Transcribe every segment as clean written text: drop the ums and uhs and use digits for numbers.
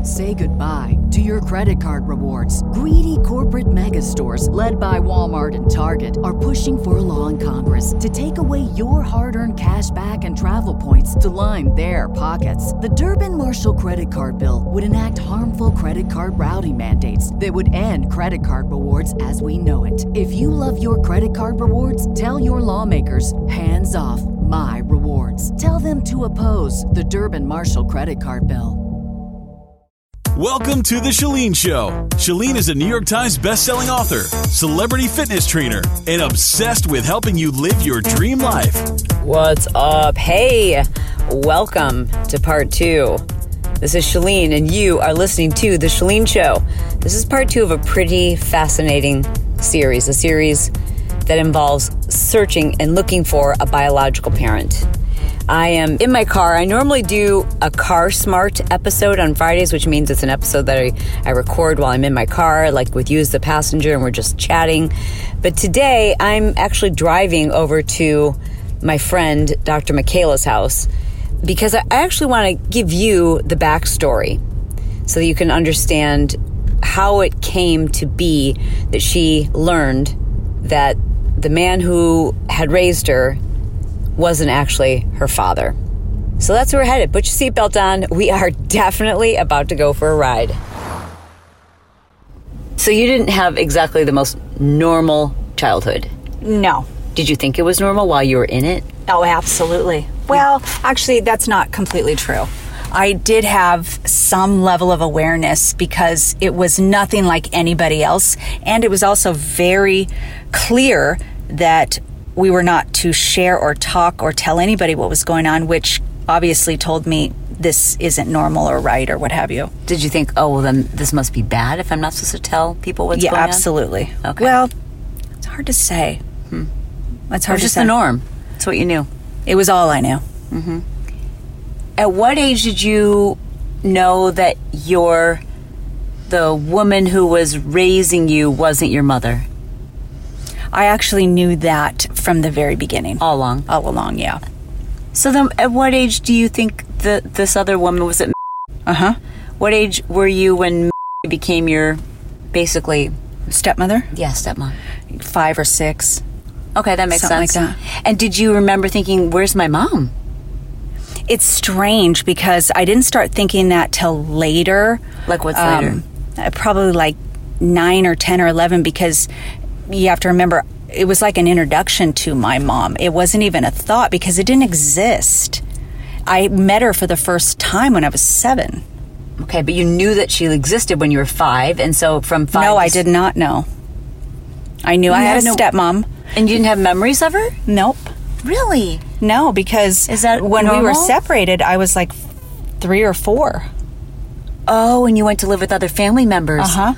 Say goodbye to your credit card rewards. Greedy corporate mega stores, led by Walmart and Target, are pushing for a law in Congress to take away your hard-earned cash back and travel points to line their pockets. The Durbin-Marshall credit card bill would enact harmful credit card routing mandates that would end credit card rewards as we know it. If you love your credit card rewards, tell your lawmakers, hands off my rewards. Tell them to oppose the Durbin-Marshall credit card bill. Welcome to The Chalene Show. Chalene is a New York Times bestselling author, celebrity fitness trainer, and obsessed with helping you live your dream life. What's up? Hey, welcome to part 2. This is Chalene, and you are listening to The Chalene Show. This is part 2 of a pretty fascinating series, a series that involves searching and looking for a biological parent. I am in my car. I normally do a Car Smart episode on Fridays, which means it's an episode that I record while I'm in my car, like with you as the passenger, and we're just chatting. But today, I'm actually driving over to my friend, Dr. Michaela's house, because I actually want to give you the backstory so that you can understand how it came to be that she learned that the man who had raised her wasn't actually her father. So that's where we're headed. Put your seatbelt on. We are definitely about to go for a ride. So you didn't have exactly the most normal childhood. No. Did you think it was normal while you were in it? Oh, absolutely. Well, actually, that's not completely true. I did have some level of awareness because it was nothing like anybody else. And it was also very clear that we were not to share or talk or tell anybody what was going on, which obviously told me this isn't normal or right or what have you. Did you think, oh, well, then this must be bad if I'm not supposed to tell people what's going on? Yeah, absolutely. Okay. Well, it's hard to say. It's hard to just say. the norm. That's what you knew. It was all I knew. Mm-hmm. At what age did you know that the woman who was raising you wasn't your mother? I actually knew that from the very beginning. All along? All along, yeah. So then at what age do you think this other woman was at? Uh-huh. What age were you when became your, basically... Stepmother? Yeah, stepmom. 5 or 6. Okay, that makes Something sense. like that. And did you remember thinking, where's my mom? It's strange because I didn't start thinking that till later. Like what's later? Probably like 9 or 10 or 11, because you have to remember, it was like an introduction to my mom. It wasn't even a thought because it didn't exist. I met her for the first time when I was 7. Okay, but you knew that she existed when you were 5, and so from 5... No, I did not know. I knew I had a stepmom. And you didn't have memories of her? Nope. Really? No, because Is that when normal? we were separated, I was like 3 or 4. Oh, and you went to live with other family members. Uh-huh.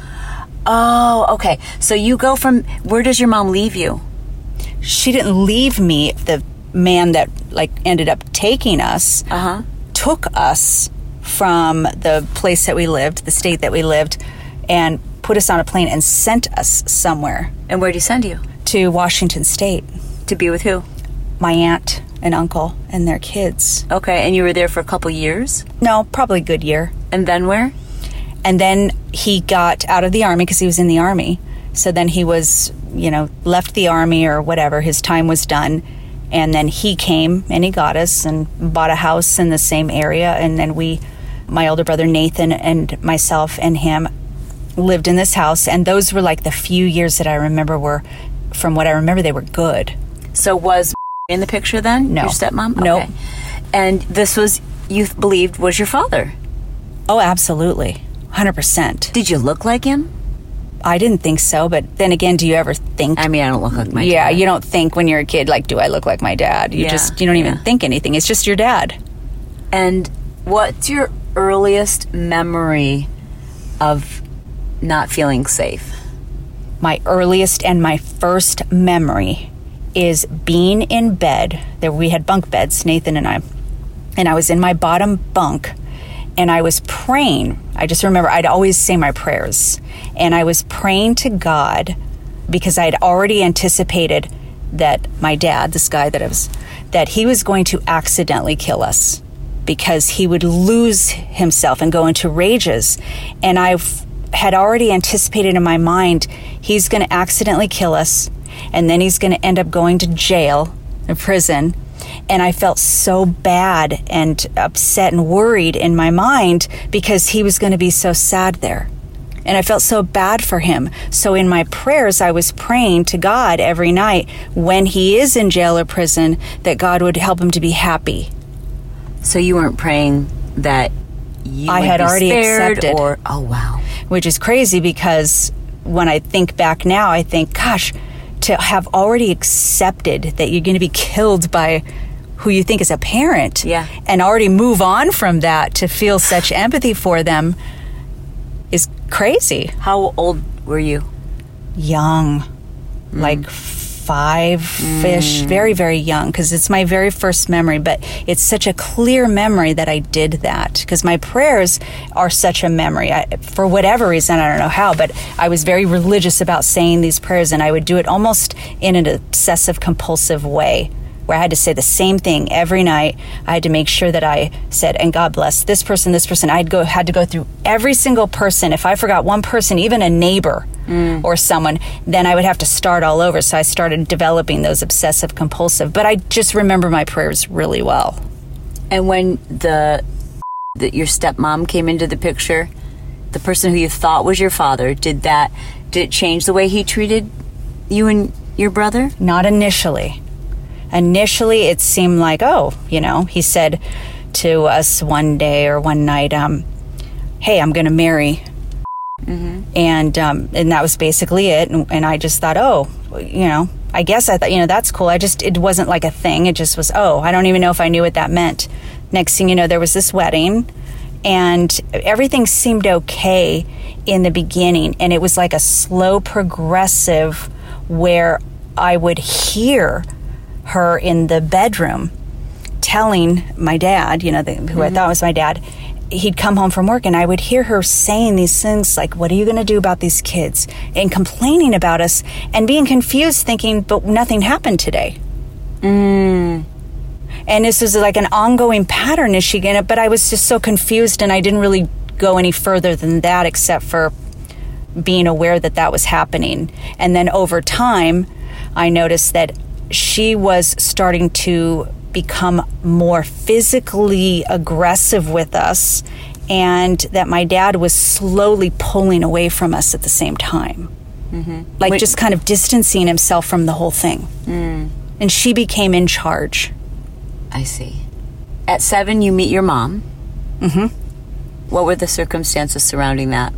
Oh, okay. So you go from... Where does your mom leave you? She didn't leave me. The man that ended up taking us took us from the place that we lived, the state that we lived, and put us on a plane and sent us somewhere. And where did he send you? To Washington State. To be with who? My aunt and uncle and their kids. Okay, and you were there for a couple years? No, probably a good year. And then where? And then he got out of the Army because he was in the Army. So then he was, left the Army or whatever. His time was done. And then he came and he got us and bought a house in the same area. And then my older brother Nathan and myself and him lived in this house. And those were like the few years that I remember from what I remember, they were good. So was in the picture then? No. Your stepmom? Nope. Okay. And this was, you believed, was your father? Oh, absolutely. 100%. Did you look like him? I didn't think so, but then again, do you ever think? I mean, I don't look like my dad. Yeah, you don't think when you're a kid, do I look like my dad? You don't even think anything. It's just your dad. And what's your earliest memory of not feeling safe? My earliest and my first memory is being in bed. We had bunk beds, Nathan and I was in my bottom bunk, and I was praying. I just remember I'd always say my prayers, and I was praying to God because I had already anticipated that my dad, this guy that he was going to accidentally kill us. because he would lose himself and go into rages. And I had already anticipated in my mind, he's going to accidentally kill us, and then he's going to end up going to jail, in prison. And I felt so bad and upset and worried in my mind because he was going to be so sad there. And I felt so bad for him. So in my prayers, I was praying to God every night when he is in jail or prison that God would help him to be happy. So you weren't praying that you I would had be already spared, accepted. or oh wow, Which is crazy because when I think back now, I think, gosh, to have already accepted that you're going to be killed by who you think is a parent, yeah, and already move on from that to feel such empathy for them is crazy. How old were you? Young, like 5-ish, very, very young, because it's my very first memory, but it's such a clear memory that I did that, because my prayers are such a memory. For whatever reason, I don't know how, but I was very religious about saying these prayers, and I would do it almost in an obsessive compulsive way, where I had to say the same thing every night. I had to make sure that I said, and God bless this person, this person. I had to go through every single person. If I forgot one person, even a neighbor or someone, then I would have to start all over. So I started developing those obsessive compulsive. But I just remember my prayers really well. And when your stepmom came into the picture, the person who you thought was your father, did it change the way he treated you and your brother? Not initially. Initially, it seemed like, he said to us one day or one night, hey, I'm going to marry. Mm-hmm. And that was basically it. And I just thought, I guess I thought, that's cool. It wasn't like a thing. It just was, I don't even know if I knew what that meant. Next thing you know, there was this wedding, and everything seemed okay in the beginning. And it was like a slow progressive where I would hear her in the bedroom telling my dad, who I thought was my dad, he'd come home from work, and I would hear her saying these things like, what are you going to do about these kids? And complaining about us and being confused, thinking, but nothing happened today. And this was like an ongoing pattern. Is she going to, but I was just so confused, and I didn't really go any further than that except for being aware that was happening. And then over time, I noticed that she was starting to become more physically aggressive with us, and that my dad was slowly pulling away from us at the same time. Mm-hmm. Just kind of distancing himself from the whole thing. And she became in charge. I see. At 7, you meet your mom. Mm-hmm. What were the circumstances surrounding that?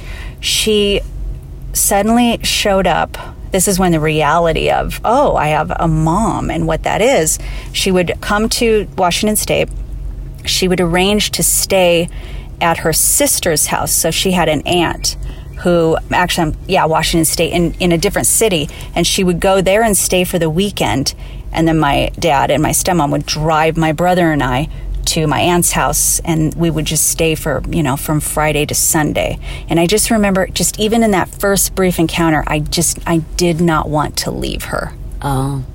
She suddenly showed up. This is when the reality of, I have a mom and what that is. She would come to Washington State. She would arrange to stay at her sister's house. So she had an aunt who, actually, Washington State, in a different city. And she would go there and stay for the weekend. And then my dad and my stepmom would drive my brother and I to my aunt's house, and we would just stay for, from Friday to Sunday. And I just remember, just even in that first brief encounter, I did not want to leave her. Oh.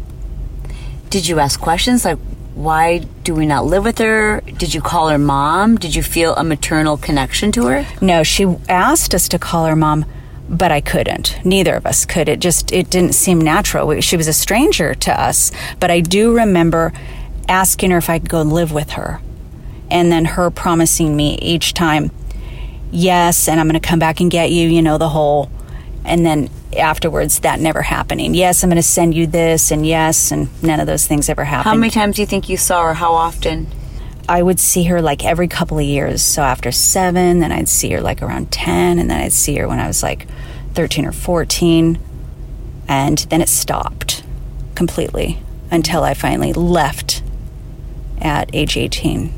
Did you ask questions like, why do we not live with her? Did you call her mom? Did you feel a maternal connection to her? No, she asked us to call her mom, but I couldn't. Neither of us could. It didn't seem natural. She was a stranger to us, but I do remember asking her if I could go live with her, and then her promising me each time, yes, and I'm going to come back and get you, the whole, and then afterwards that never happening. Yes, I'm going to send you this, and yes, and none of those things ever happened. How many times do you think you saw her? How often? I would see her like every couple of years. So after 7, then I'd see her like around 10, and then I'd see her when I was like 13 or 14, and then it stopped completely until I finally left at age 18.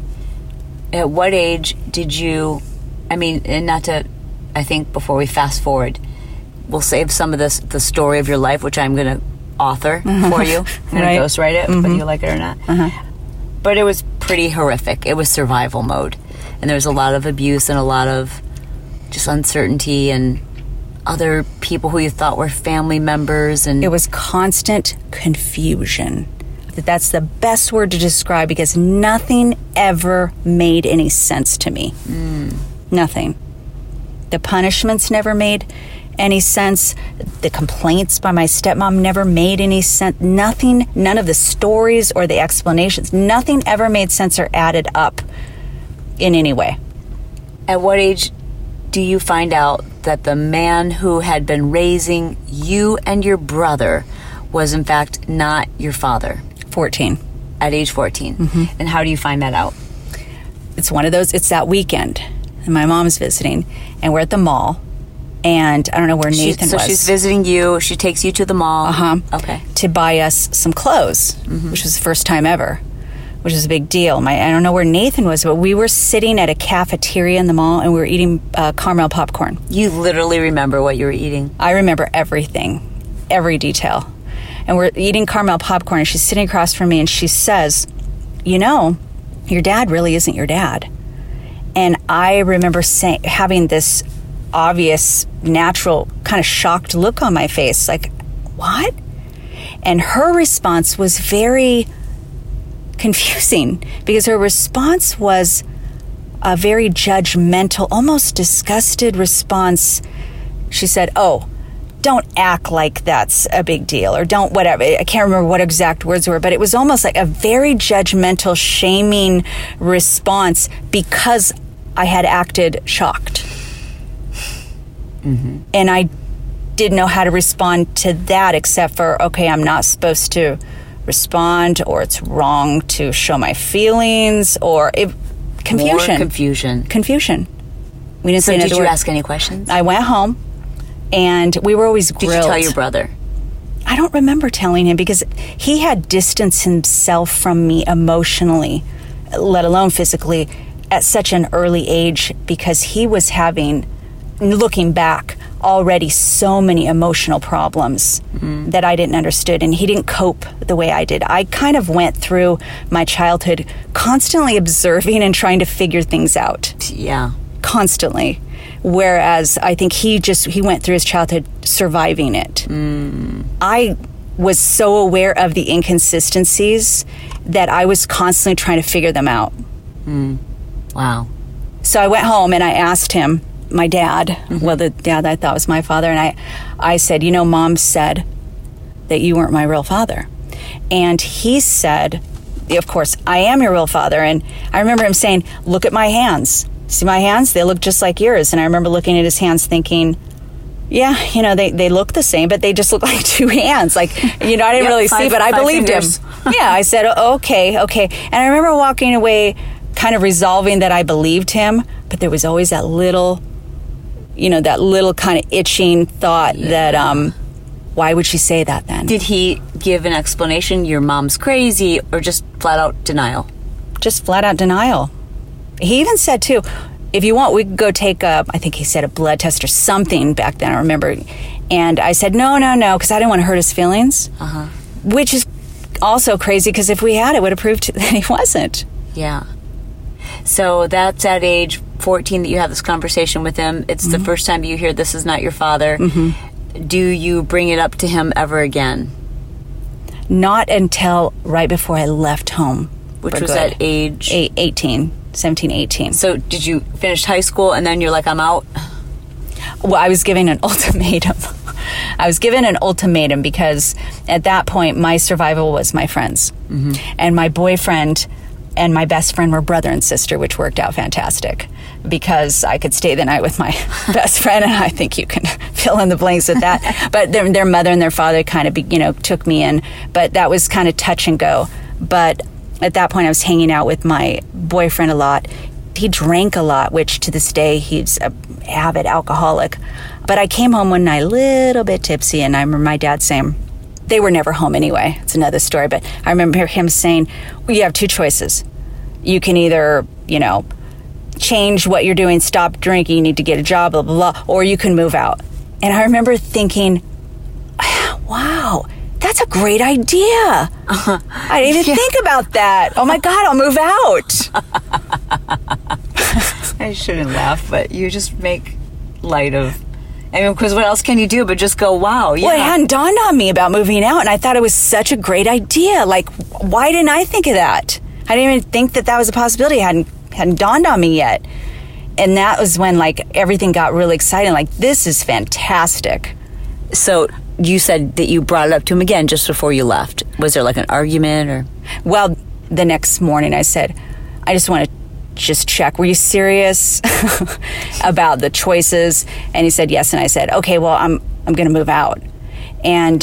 At what age did you, and not to, I think before we fast forward, we'll save some of the story of your life, which I'm going to author for you. I'm going to ghostwrite it, whether you like it or not. But it was pretty horrific. It was survival mode. And there was a lot of abuse and a lot of just uncertainty and other people who you thought were family members. And it was constant confusion. that that's the best word to describe, because nothing ever made any sense to me. Nothing. The punishments never made any sense. The complaints by my stepmom never made any sense. Nothing, none of the stories or the explanations, nothing ever made sense or added up in any way. At what age do you find out that the man who had been raising you and your brother was in fact not your father? 14. At age 14. And how do you find that out? It's one of those, it's that weekend, and my mom's visiting, and we're at the mall, and I don't know where Nathan was. So she's visiting you, she takes you to the mall. Okay. To buy us some clothes, which was the first time ever, which is a big deal. I don't know where Nathan was, but we were sitting at a cafeteria in the mall, and we were eating caramel popcorn. You literally remember what you were eating? I remember everything, every detail. And we're eating caramel popcorn, and she's sitting across from me, and she says, you know, your dad really isn't your dad. And I remember having this obvious, natural, kind of shocked look on my face, like, what? And her response was very confusing, because her response was a very judgmental, almost disgusted response. She said, oh, don't act like that's a big deal, or don't whatever. I can't remember what exact words were, but it was almost like a very judgmental, shaming response because I had acted shocked. And I didn't know how to respond to that, except for, okay, I'm not supposed to respond, or it's wrong to show my feelings, or confusion. More confusion. Confusion. We didn't say another word. Did you ask any questions? I went home, and we were always grilled. Did you tell your brother? I don't remember telling him, because he had distanced himself from me emotionally, let alone physically, at such an early age, because he was having, looking back, already so many emotional problems that I didn't understand, and he didn't cope the way I did. I kind of went through my childhood constantly observing and trying to figure things out. Yeah. Constantly. Whereas I think he went through his childhood surviving it. I was so aware of the inconsistencies that I was constantly trying to figure them out. Wow. So I went home and I asked him, my dad, well, the dad I thought was my father, and I said, you know, Mom said that you weren't my real father. And he said, of course, I am your real father. And I remember him saying, look at my hands. See my hands? They look just like yours. And I remember looking at his hands thinking, yeah, you know, they look the same, but they just look like two hands. Like, you know, I didn't really see, but I believed fingers. Him. Yeah, I said, okay. And I remember walking away kind of resolving that I believed him, but there was always that little, that little kind of itching thought that, why would she say that then? Did he give an explanation, your mom's crazy, or just flat out denial? Just flat out denial. He even said, too, if you want, we could go take I think he said a blood test or something back then, I remember. And I said, no, because I didn't want to hurt his feelings. Which is also crazy, because if we had, it would have proved that he wasn't. Yeah. So that's at age 14 that you have this conversation with him. It's the first time you hear this is not your father. Do you bring it up to him ever again? Not until right before I left home. Which was at age? 17, 18. So did you finish high school and then you're like, I'm out? Well, I was given an ultimatum. Because at that point, my survival was my friends. And my boyfriend and my best friend were brother and sister, which worked out fantastic, because I could stay the night with my best friend, and I think you can fill in the blanks with that. But their mother and their father kind of, took me in, but that was kind of touch and go. But at that point, I was hanging out with my boyfriend a lot. He drank a lot, which to this day, he's an avid alcoholic. But I came home one night a little bit tipsy, and I remember my dad saying, they were never home anyway. It's another story. But I remember him saying, well, you have two choices. You can either, change what you're doing, stop drinking, you need to get a job, blah, blah, blah, or you can move out. And I remember thinking, wow, that's a great idea. I didn't even think about that. Oh my God, I'll move out. I shouldn't laugh, but you just make light of I mean, because what else can you do but just go, wow, yeah. Well, it hadn't dawned on me about moving out, and I thought it was such a great idea. Like, why didn't I think of that? I didn't even think that was a possibility. It hadn't dawned on me yet. And that was when, like, everything got really exciting. Like, this is fantastic. So you said that you brought it up to him again just before you left. Was there, like, an argument or? Well, the next morning I said, I just want to just check. Were you serious about the choices? And he said yes. And I said, okay, well, I'm going to move out. And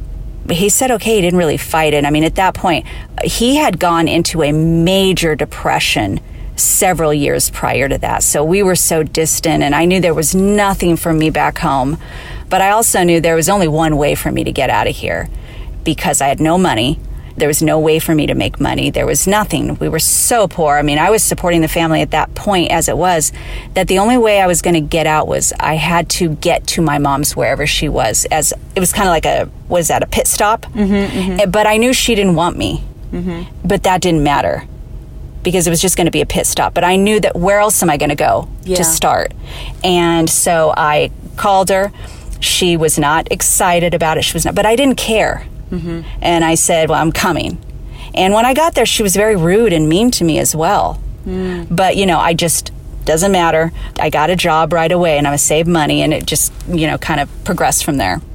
he said, okay. He didn't really fight it. I mean, at that point, he had gone into a major depression several years prior to that. So we were so distant, and I knew there was nothing for me back home. But I also knew there was only one way for me to get out of here, because I had no money. There was no way for me to make money. There was nothing. We were so poor. I mean, I was supporting the family at that point as it was, that the only way I was going to get out was I had to get to my mom's wherever she was. As it was kind of like a pit stop? But I knew she didn't want me. But that didn't matter, because it was just going to be a pit stop. But I knew that where else am I going to go to start? And so I called her. She was not excited about it. She was not, but I didn't care. And I said, well, I'm coming. And when I got there, she was very rude and mean to me as well. But, I just, doesn't matter. I got a job right away, and I was saved money, and it just, kind of progressed from there.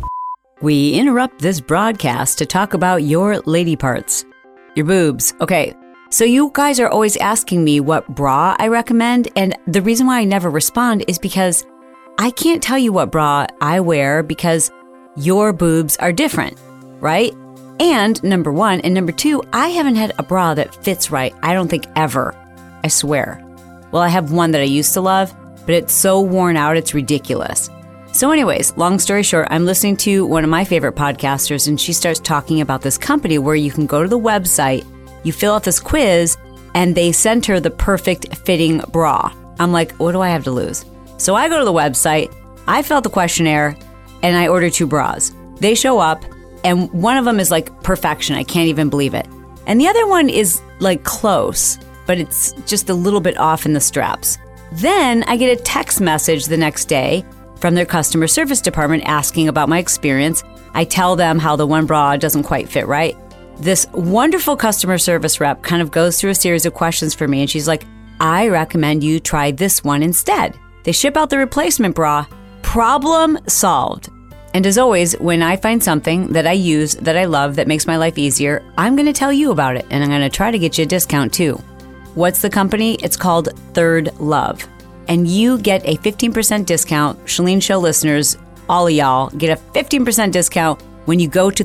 We interrupt this broadcast to talk about your lady parts, your boobs. Okay, so you guys are always asking me what bra I recommend, and the reason why I never respond is because I can't tell you what bra I wear because your boobs are different. Right? And number one, and number two, I haven't had a bra that fits right. I don't think ever. I swear. Well, I have one that I used to love, but it's so worn out, it's ridiculous. So anyways, long story short, I'm listening to one of my favorite podcasters, and she starts talking about this company where you can go to the website, you fill out this quiz, and they send her the perfect fitting bra. I'm like, what do I have to lose? So I go to the website, I fill out the questionnaire, and I order 2 bras. They show up, and one of them is like perfection. I can't even believe it. And the other one is like close, but it's just a little bit off in the straps. Then I get a text message the next day from their customer service department asking about my experience. I tell them how the one bra doesn't quite fit right. This wonderful customer service rep kind of goes through a series of questions for me, and she's like, I recommend you try this one instead. They ship out the replacement bra. Problem solved. And as always, when I find something that I use, that I love, that makes my life easier, I'm going to tell you about it, and I'm going to try to get you a discount too. What's the company? It's called Third Love. And you get a 15% discount. Chalene Show listeners, all of y'all, get a 15% discount when you go to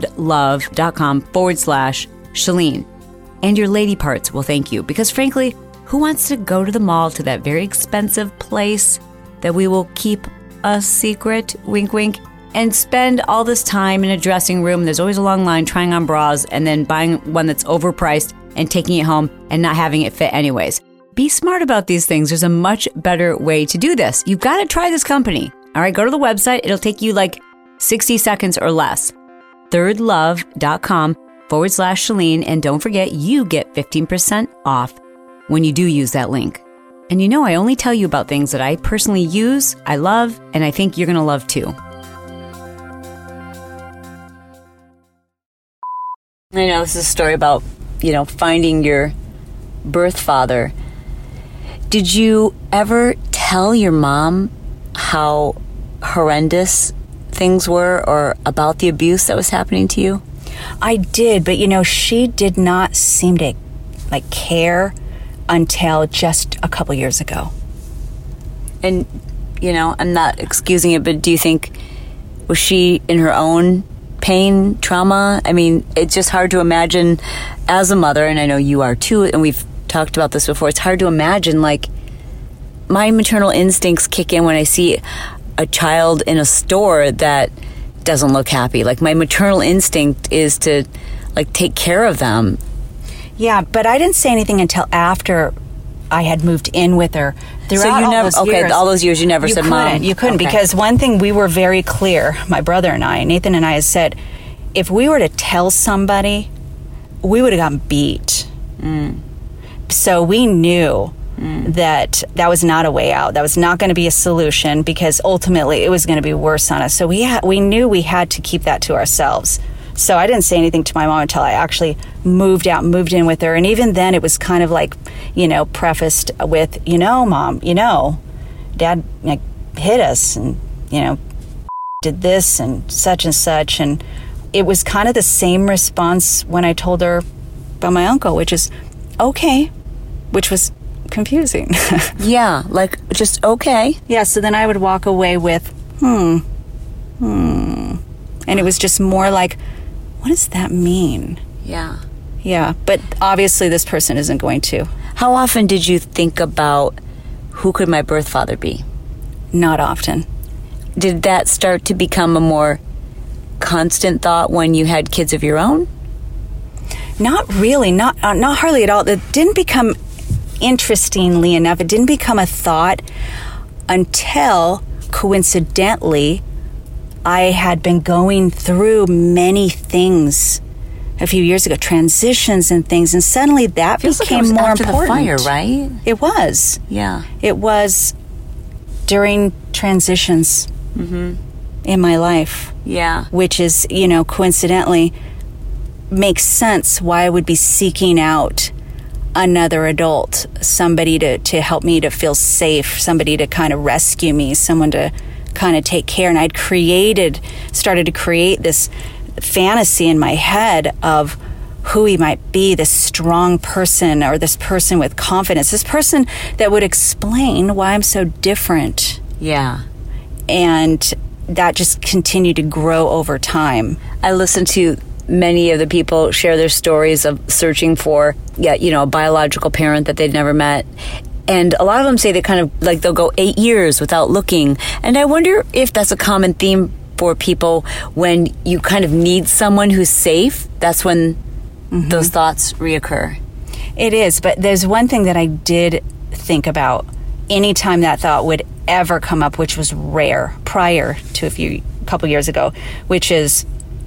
thirdlove.com/Chalene. And your lady parts will thank you, because frankly, who wants to go to the mall, to that very expensive place that we will keep a secret, wink, wink, and spend all this time in a dressing room? There's always a long line trying on bras and then buying one that's overpriced and taking it home and not having it fit anyways. Be smart about these things. There's a much better way to do this. You've got to try this company. All right, go to the website. It'll take you like 60 seconds or less. thirdlove.com/Chalene. And don't forget, you get 15% off when you do use that link. And I only tell you about things that I personally use, I love, and I think you're going to love too. I know this is a story about, finding your birth father. Did you ever tell your mom how horrendous things were, or about the abuse that was happening to you? I did, but she did not seem to care until just a couple years ago. And, I'm not excusing it, but do you think, was she in her own pain, trauma? I mean, it's just hard to imagine as a mother, and I know you are too, and we've talked about this before. It's hard to imagine, my maternal instincts kick in when I see a child in a store that doesn't look happy. My maternal instinct is to, take care of them. Yeah, but I didn't say anything until after I had moved in with her. Throughout all those years you never said mom. You couldn't, because one thing we were very clear, my brother and I, Nathan and I, has said, if we were to tell somebody, we would have gotten beat. So we knew that was not a way out. That was not going to be a solution, because ultimately it was going to be worse on us. So we knew we had to keep that to ourselves. So I didn't say anything to my mom until I actually moved in with her. And even then it was kind of like, prefaced with, Mom, Dad hit us and, did this and such. And it was kind of the same response when I told her about my uncle, which is okay, which was confusing. Yeah, like just okay. Yeah, so then I would walk away with, And it was just more like, what does that mean? Yeah. Yeah, but obviously this person isn't going to. How often did you think about who could my birth father be? Not often. Did that start to become a more constant thought when you had kids of your own? Not really, not hardly at all. It didn't become, interestingly enough, it didn't become a thought until, coincidentally, I had been going through many things a few years ago, transitions and things, and suddenly that became more after important. The fire, right? It was. Yeah. It was during transitions in my life. Yeah. Which is, coincidentally makes sense why I would be seeking out another adult, somebody to help me to feel safe, somebody to kind of rescue me, someone to kind of take care. And I'd started to create this fantasy in my head of who he might be, this strong person, or this person with confidence, this person that would explain why I'm so different. Yeah. And that just continued to grow over time. I listened to many of the people share their stories of searching for, a biological parent that they'd never met. And a lot of them say they kind of, like, they'll go 8 years without looking. And I wonder if that's a common theme for people when you kind of need someone who's safe. That's when those thoughts reoccur. It is, but there's one thing that I did think about anytime that thought would ever come up, which was rare prior to a couple years ago, which is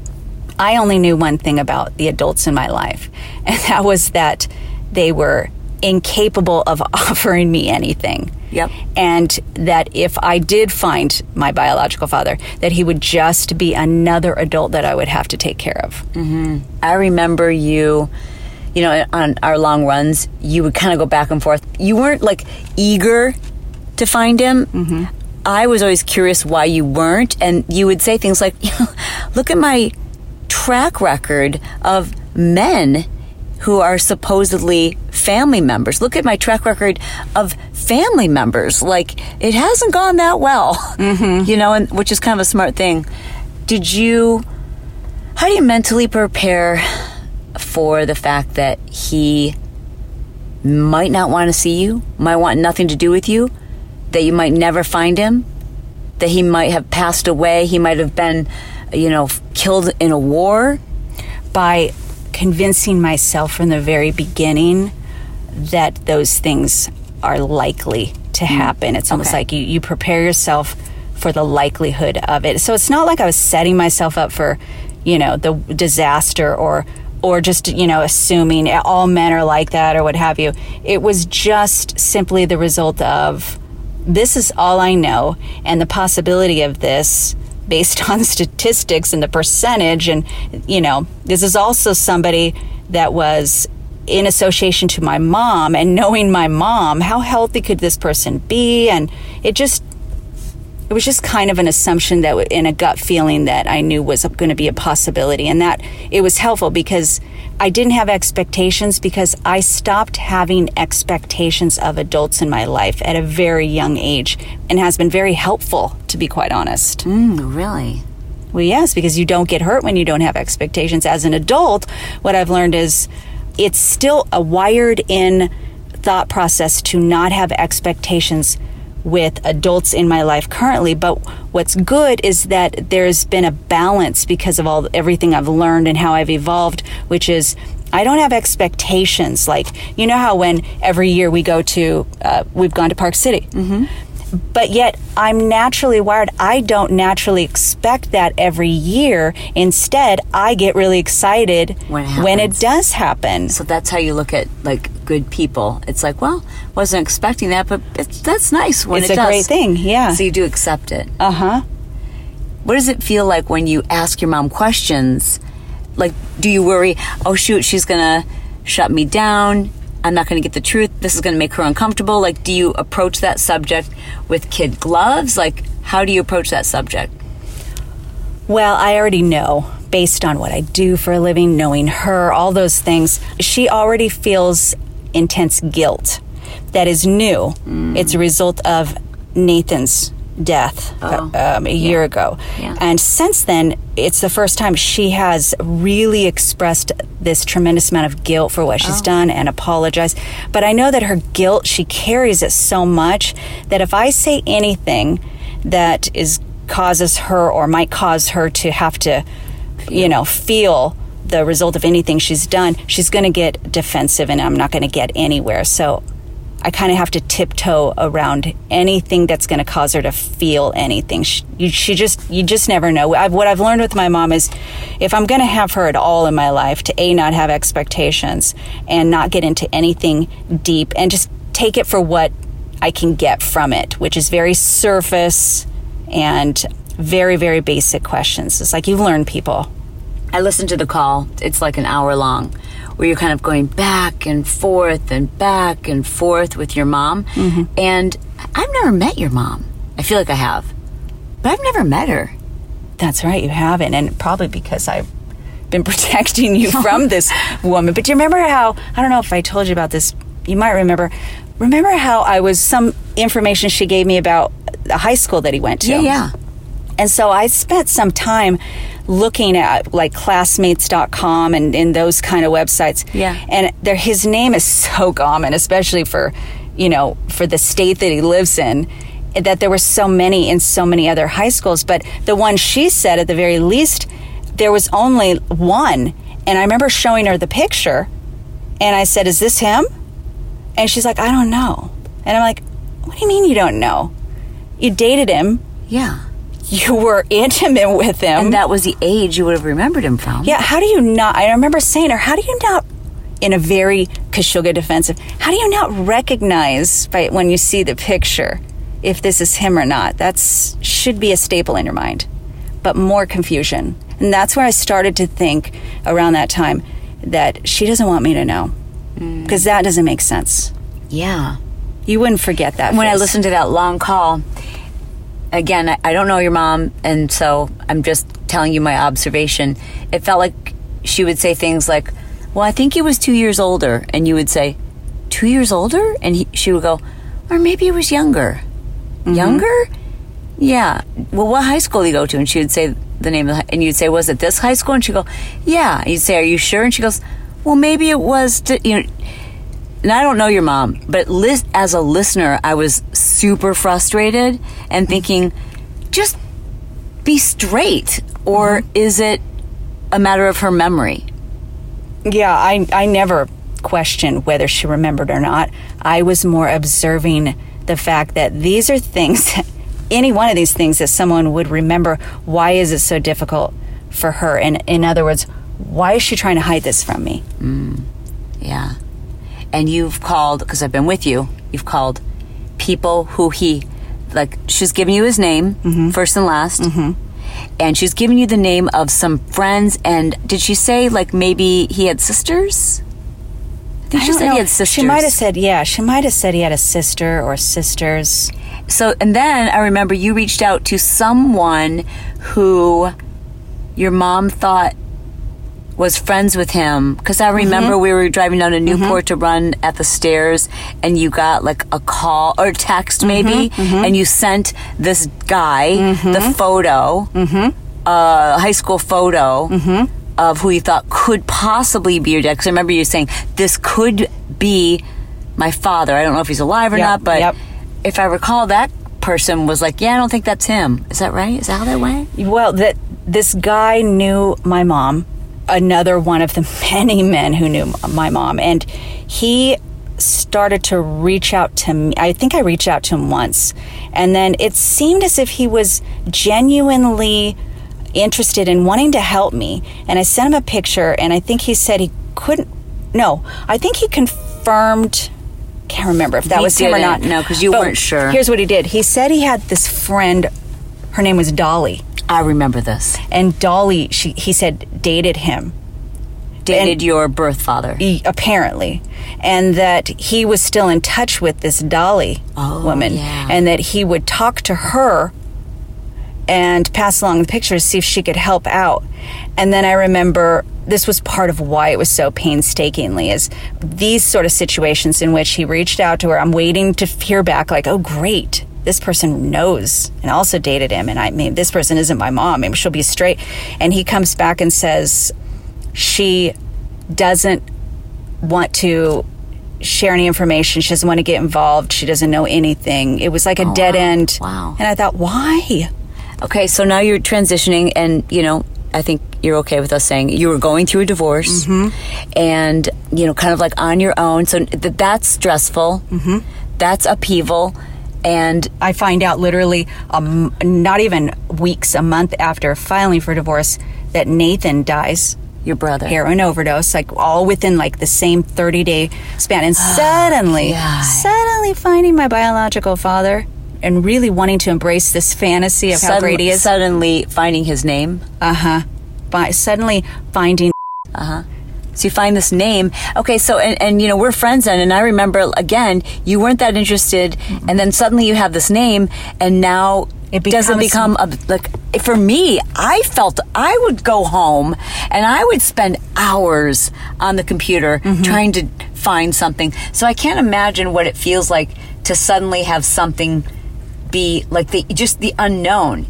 I only knew one thing about the adults in my life, and that was that they were incapable of offering me anything. Yep. And that if I did find my biological father, that he would just be another adult that I would have to take care of. Mm-hmm. I remember you on our long runs, you would kind of go back and forth. You weren't like eager to find him. Mm-hmm. I was always curious why you weren't. And you would say things like, look at my track record of men who are supposedly family members. Look at my track record of family members. Like, it hasn't gone that well, and which is kind of a smart thing. How do you mentally prepare for the fact that he might not want to see you, might want nothing to do with you, that you might never find him, that he might have passed away, he might have been, killed in a war? By convincing myself from the very beginning that those things are likely to happen. It's almost like you prepare yourself for the likelihood of it. So it's not like I was setting myself up for, the disaster or just, assuming all men are like that or what have you. It was just simply the result of, this is all I know, and the possibility of this based on statistics and the percentage. And, this is also somebody that was in association to my mom, and knowing my mom, how healthy could this person be? And it was just kind of an assumption that in a gut feeling that I knew was going to be a possibility. And that it was helpful because I didn't have expectations, because I stopped having expectations of adults in my life at a very young age, and has been very helpful, to be quite honest. Really? Well, yes, because you don't get hurt when you don't have expectations. As an adult, what I've learned is it's still a wired-in thought process to not have expectations with adults in my life currently. But what's good is that there's been a balance because of everything I've learned and how I've evolved, which is I don't have expectations. Like, how when every year we've gone to Park City, But yet, I'm naturally wired. I don't naturally expect that every year. Instead, I get really excited when it does happen. So that's how you look at, like, good people. It's like, well, wasn't expecting that, but that's nice when it does. It's a great thing, yeah. So you do accept it. Uh-huh. What does it feel like when you ask your mom questions? Like, do you worry, oh, shoot, she's going to shut me down? I'm not going to get the truth. This is going to make her uncomfortable. Like, do you approach that subject with kid gloves? Like, how do you approach that subject? Well, I already know, based on what I do for a living, knowing her, all those things, she already feels intense guilt. That is new. It's a result of Nathan's death a year ago. Yeah. And since then, it's the first time she has really expressed this tremendous amount of guilt for what she's done and apologized. But I know that her guilt, she carries it so much that if I say anything that causes her or might cause her to have to, feel the result of anything she's done, she's going to get defensive and I'm not going to get anywhere. So I kind of have to tiptoe around anything that's going to cause her to feel anything. You just never know. What I've learned with my mom is if I'm going to have her at all in my life, to not have expectations and not get into anything deep and just take it for what I can get from it, which is very surface and very, very basic questions. It's like you've learned people. I listened to the call. It's like an hour long, where you're kind of going back and forth with your mom. Mm-hmm. And I've never met your mom. I feel like I have, but I've never met her. That's right, you haven't, and probably because I've been protecting you from this woman. But do you remember how, I don't know if I told you about this, you might remember how some information she gave me about the high school that he went to? Yeah. And so I spent some time looking at like classmates.com and those kind of websites. Yeah. And his name is so common, especially for the state that he lives in, that there were so many in so many other high schools. But the one she said, at the very least, there was only one. And I remember showing her the picture and I said, "Is this him?" And she's like, "I don't know." And I'm like, "What do you mean you don't know? You dated him." Yeah. You were intimate with him. And that was the age you would have remembered him from. Yeah, how do you not, I remember saying to her, how do you not, in a very, because she'll get defensive, how do you not recognize when you see the picture if this is him or not? That should be a staple in your mind, but more confusion. And that's where I started to think around that time that she doesn't want me to know, because that doesn't make sense. Yeah. You wouldn't forget that When face. I listened to that long call, again, I don't know your mom, and so I'm just telling you my observation. It felt like she would say things like, "Well, I think he was 2 years older," and you would say, 2 years older? And she would go, "Or maybe he was younger." Mm-hmm. Younger? Yeah. Well, what high school did he go to? And she would say the name of and you'd say, "Was it this high school?" And she'd go, "Yeah." And you'd say, "Are you sure?" And she goes, "Well, maybe it was," And I don't know your mom, but as a listener, I was super frustrated and thinking, just be straight. Or is it a matter of her memory? Yeah, I never questioned whether she remembered or not. I was more observing the fact that these are things, any one of these things that someone would remember. Why is it so difficult for her? And in other words, why is she trying to hide this from me? Yeah. And you've called, because I've been with you, you've called people who she's given you his name, first and last, and she's given you the name of some friends, and did she say, maybe he had sisters? I think she said he had sisters. She might have said he had a sister or sisters. So, and then I remember you reached out to someone who your mom thought was friends with him, because I remember we were driving down to Newport to run at the stairs, and you got a call or text maybe, and you sent this guy the photo, high school photo of who you thought could possibly be your dad. Because I remember you saying, "This could be my father." I don't know if he's alive or not, but if I recall, that person was like, "Yeah, I don't think that's him." Is that right? Is that how that went? Well, this guy knew my mom. Another one of the many men who knew my mom, and he started to reach out to me. I think I reached out to him once. And then it seemed as if he was genuinely interested in wanting to help me. And I sent him a picture, and I think he said he couldn't. No, I think he confirmed. Can't remember if that was him or not. No, because you weren't sure. Here's what he did. He said he had this friend. Her name was Dolly. I remember this. And Dolly, he said, dated him. Dated your birth father. Apparently. And that he was still in touch with this Dolly woman. Yeah. And that he would talk to her and pass along the pictures, see if she could help out. And then I remember this was part of why it was so painstakingly, is these sort of situations in which he reached out to her. I'm waiting to hear back, like, oh, great. This person knows and also dated him. And I mean, this person isn't my mom. Maybe she'll be straight. And he comes back and says she doesn't want to share any information. She doesn't want to get involved. She doesn't know anything. It was like a dead end. Wow. And I thought, why? Okay, so now you're transitioning, and, I think you're okay with us saying you were going through a divorce, and, kind of like on your own. So that's stressful. That's upheaval. And I find out literally not even weeks, a month after filing for divorce, that Nathan dies. Your brother. Heroin overdose, like all within like the same 30-day span. And suddenly finding my biological father and really wanting to embrace this fantasy of how great he is. Suddenly finding his name. Suddenly finding. So you find this name. Okay, so, and we're friends then, and I remember, again, you weren't that interested, and then suddenly you have this name, and now does it become, for me, I felt I would go home, and I would spend hours on the computer trying to find something. So I can't imagine what it feels like to suddenly have something be like the unknown,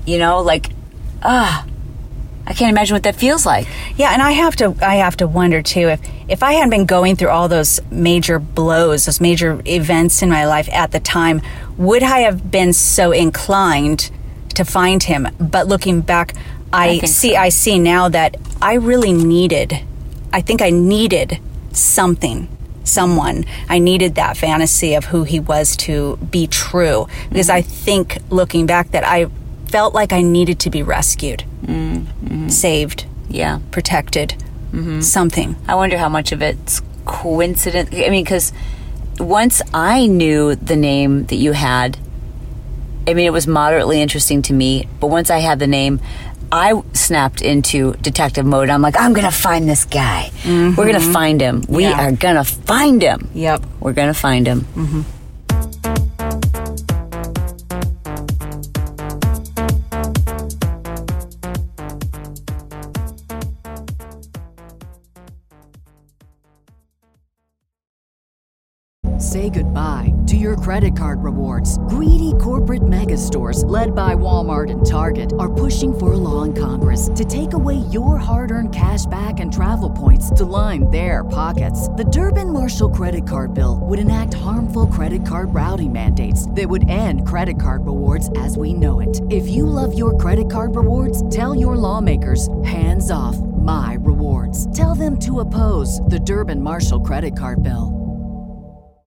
I can't imagine what that feels like. Yeah, and I have to wonder too, if I hadn't been going through all those major blows, those major events in my life at the time, would I have been so inclined to find him? But looking back, I see now that I think I needed someone. I needed that fantasy of who he was to be true, because I think looking back that I felt like I needed to be rescued, saved, protected, something. I wonder how much of it's coincidence. I mean, because once I knew the name that you had, it was moderately interesting to me, but once I had the name, I snapped into detective mode. I'm like, I'm going to find this guy. We're going to find him. We are going to find him. Yep. We're going to find him. Say goodbye to your credit card rewards. Greedy corporate mega stores, led by Walmart and Target, are pushing for a law in Congress to take away your hard-earned cash back and travel points to line their pockets. The Durbin-Marshall credit card bill would enact harmful credit card routing mandates that would end credit card rewards as we know it. If you love your credit card rewards, tell your lawmakers, hands off my rewards. Tell them to oppose the Durbin-Marshall credit card bill.